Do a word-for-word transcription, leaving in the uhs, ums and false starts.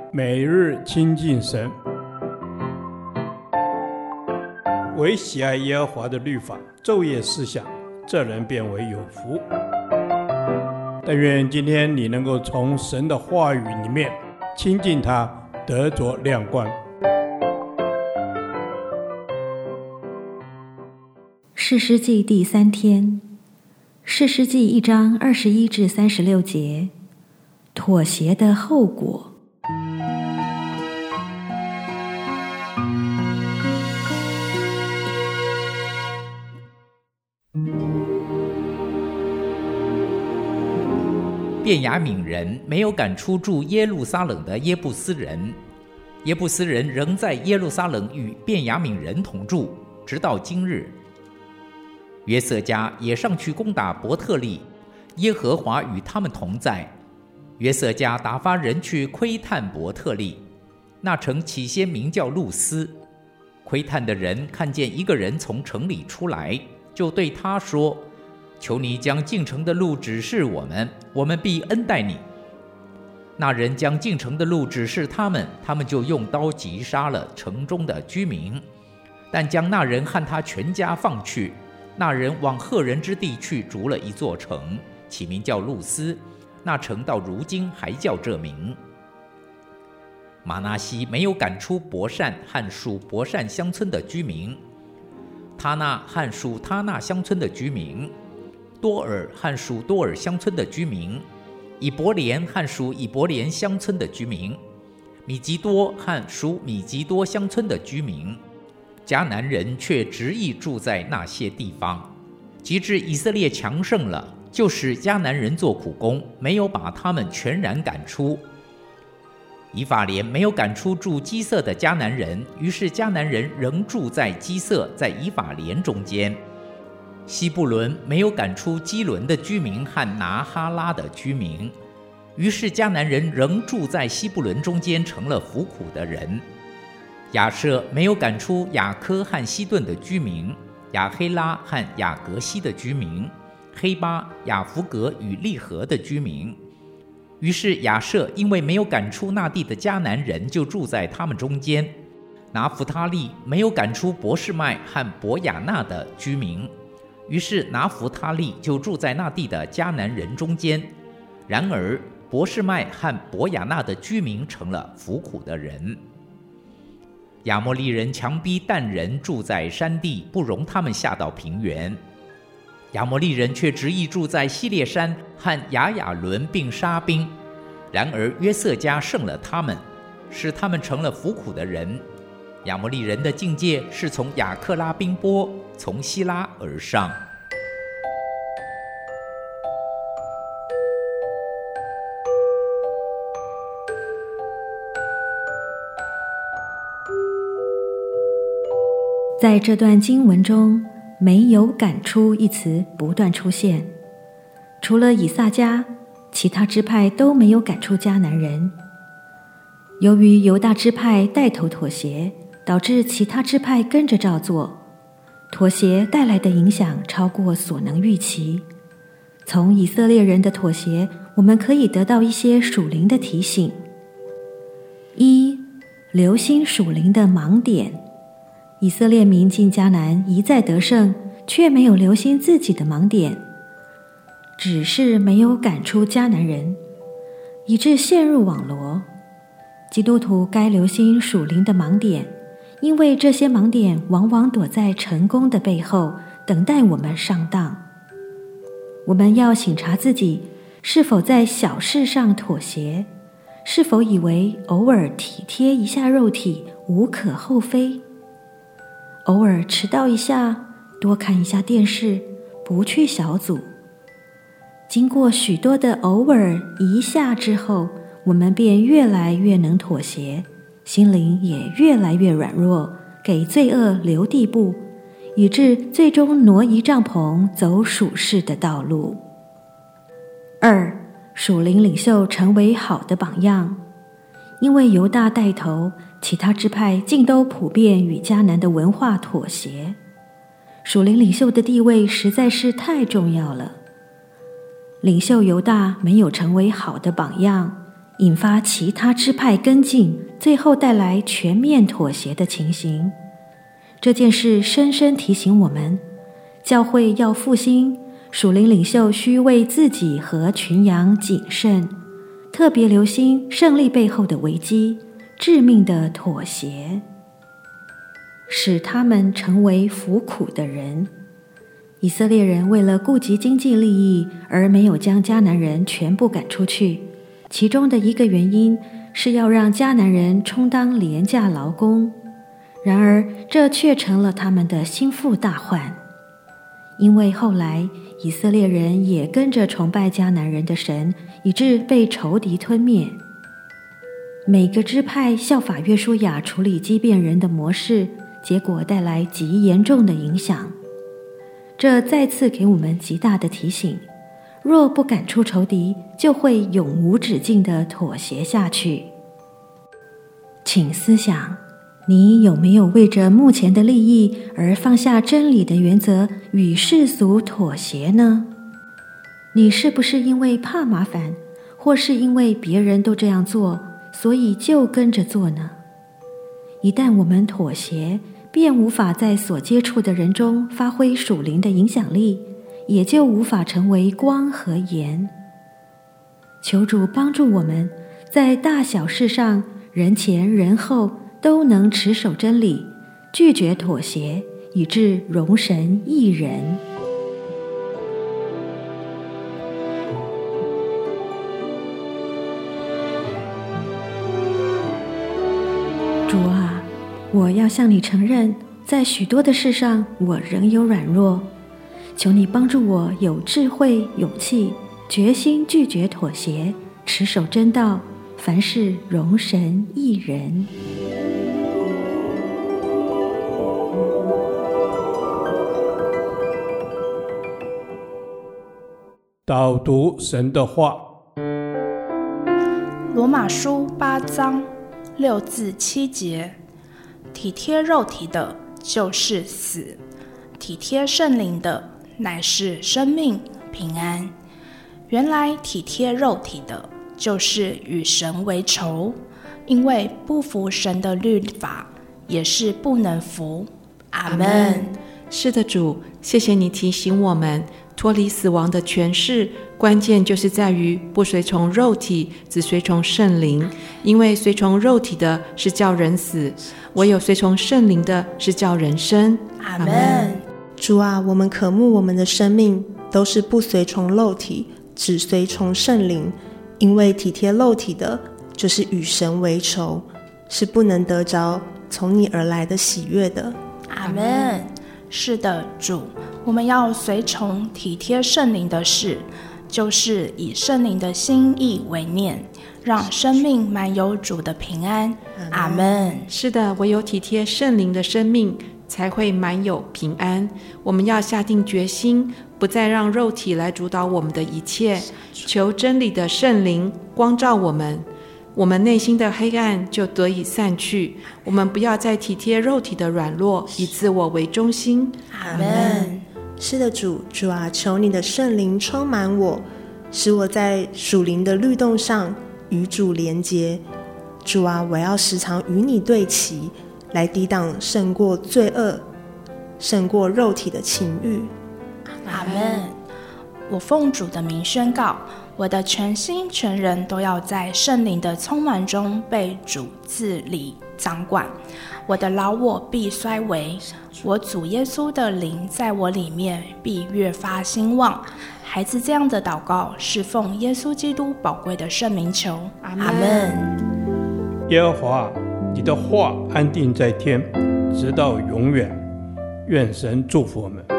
每日亲近神，唯喜爱耶和华的律法，昼夜思想，这人变为有福。但愿今天你能够从神的话语里面亲近他，得着亮光。 士师记第三天，士师记一章二十一至三十六节，妥协的后果。 便雅悯人没有赶出住耶路撒冷的耶布斯人，耶布斯人仍在耶路撒冷与便雅悯人同住，直到今日。约瑟家也上去攻打伯特利，耶和华与他们同在。约瑟家打发人去窥探伯特利，那城起先名叫路斯。窥探的人看见一个人从城里出来，就对他说：求你将进城的路指示我们，我们必恩待你。那人将进城的路指示他们，他们就用刀击杀了城中的居民，但将那人和他全家放去。那人往赫人之地去筑了一座城，起名叫路斯，那城到如今还叫这名。马拿西没有赶出伯善和属伯善乡村的居民，他那和属他那乡村的居民，多尔和属多尔乡村的居民，以伯莲和属以伯莲乡村的居民，米吉多和属米吉多乡村的居民。迦南人却执意住在那些地方，及至以色列强盛了，就使迦南人做苦工，没有把他们全然赶出。以法莲没有赶出住基色的迦南人，于是迦南人仍住在基色，在以法莲中间。西布伦没有赶出基伦的居民和拿哈拉的居民，于是迦南人仍住在西布伦中间，成了服苦的人。亚设没有赶出雅科和西顿的居民，亚黑拉和雅格西的居民，黑巴、雅弗格与利和的居民。于是亚设因为没有赶出那地的迦南人，就住在他们中间。拿弗他利没有赶出伯示麦和伯亚纳的居民，于是拿弗他利就住在那地的迦南人中间。然而伯示麦和伯亚纳的居民成了服苦的人。亚摩利人强逼但人住在山地，不容他们下到平原。亚摩利人却执意住在西列山和亚雅伦并沙宾。然而约瑟家胜了他们，使他们成了服苦的人。亚摩利人的境界是从雅克拉宾波，从希拉而上。 在这段经文中，没有赶出一词不断出现，除了以撒家，其他支派都没有赶出迦南人。由于犹大支派带头妥协，导致其他支派跟着照做，妥协带来的影响超过所能预期。从以色列人的妥协，我们可以得到一些属灵的提醒。一、留心属灵的盲点。以色列民进迦南一再得胜，却没有留心自己的盲点，只是没有赶出迦南人，以致陷入网罗。基督徒该留心属灵的盲点，因为这些盲点往往躲在成功的背后，等待我们上当。我们要省察自己是否在小事上妥协，是否以为偶尔体贴一下肉体无可厚非，偶尔迟到一下，多看一下电视，不去小组。经过许多的偶尔一下之后，我们便越来越能妥协，心灵也越来越软弱，给罪恶留地步，以致最终挪移帐篷，走属世的道路。二、属灵领袖成为好的榜样。因为犹大带头，其他支派竟都普遍与迦南的文化妥协。属灵领袖的地位实在是太重要了。领袖犹大没有成为好的榜样， 引发其他支派跟进，最后带来全面妥协的情形。这件事深深提醒我们，教会要复兴，属灵领袖需为自己和群羊谨慎，特别留心胜利背后的危机，致命的妥协，使他们成为服苦的人。以色列人为了顾及经济利益而没有将迦南人全部赶出去，其中的一个原因是要让迦南人充当廉价劳工，然而这却成了他们的心腹大患，因为后来以色列人也跟着崇拜迦南人的神，以致被仇敌吞灭。每个支派效法约书亚处理畸变人的模式，结果带来极严重的影响。这再次给我们极大的提醒，若不赶出仇敌，就会永无止境地妥协下去。请思想，你有没有为着目前的利益而放下真理的原则与世俗妥协呢？你是不是因为怕麻烦，或是因为别人都这样做，所以就跟着做呢？一旦我们妥协，便无法在所接触的人中发挥属灵的影响力，也就无法成为光和盐。求主帮助我们，在大小事上，人前人后都能持守真理，拒绝妥协，以致荣神益人。主啊，我要向你承认，在许多的事上我仍有软弱，求你帮助我有智慧、勇气，决心拒绝妥协，持守真道，凡事荣神益人。 导读神的话。 罗马书八章六至七节，体贴肉体的就是死，体贴圣灵的乃是生命平安。原来体贴肉体的就是与神为仇，因为不服神的律法，也是不能服。阿们。 是的，主，谢谢你提醒我们，脱离死亡的权势，关键就是在于不随从肉体，只随从圣灵。因为随从肉体的是叫人死，唯有随从圣灵的是叫人生。 阿们。 主啊，我们渴慕我们的生命都是不随从肉体，只随从圣灵。因为体贴肉体的就是与神为仇，是不能得着从你而来的喜悦的。 阿们。是的，主，我们要随从体贴圣灵的事，就是以圣灵的心意为念，让生命满有主的平安。阿们。 是的，唯有体贴圣灵的生命，才会满有平安。我们要下定决心，不再让肉体来主导我们的一切，求真理的圣灵光照我们，我们内心的黑暗就得以散去。我们不要再体贴肉体的软弱，以自我为中心。 阿们。 是的，主，主啊，求你的圣灵充满我，使我在属灵的律动上与主连结。主啊，我要时常与你对齐，来抵挡胜过罪恶，胜过肉体的情欲。 阿们。我奉主的名宣告，我的全心全人都要在圣灵的充满中被主治理掌管，我的老我必衰微，我主耶稣的灵在我里面必越发兴旺。孩子这样的祷告是奉耶稣基督宝贵的圣名求。阿们。 耶和华，你的话安定在天，直到永远。愿神祝福我们。